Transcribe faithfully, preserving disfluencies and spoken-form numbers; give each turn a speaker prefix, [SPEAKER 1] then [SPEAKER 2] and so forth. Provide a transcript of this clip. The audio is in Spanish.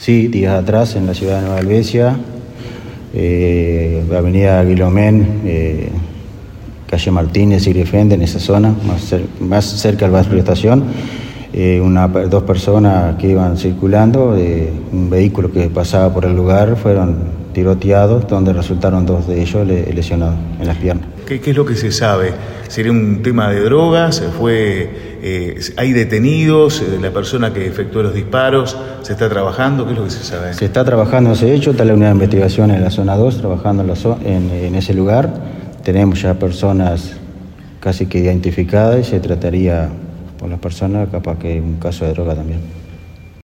[SPEAKER 1] Sí, días atrás en la ciudad de Nueva Helvecia, eh, avenida Aguilomén, eh, calle Martínez y Grifende, en esa zona, más, cer más cerca del barrio Estación, eh, una, dos personas que iban circulando, eh, un vehículo que pasaba por el lugar, fueron tiroteados, donde resultaron dos de ellos lesionados en las piernas.
[SPEAKER 2] ¿Qué, qué es lo que se sabe? ¿Sería un tema de drogas? ¿Fue, eh, ¿Hay detenidos? ¿La persona que efectuó los disparos se está trabajando? ¿Qué es lo que se sabe?
[SPEAKER 1] Se está trabajando en ese hecho, está la unidad de investigación en la zona dos, trabajando en, la zo en, en ese lugar. Tenemos ya personas casi que identificadas y se trataría por las personas capaz que un caso de droga también.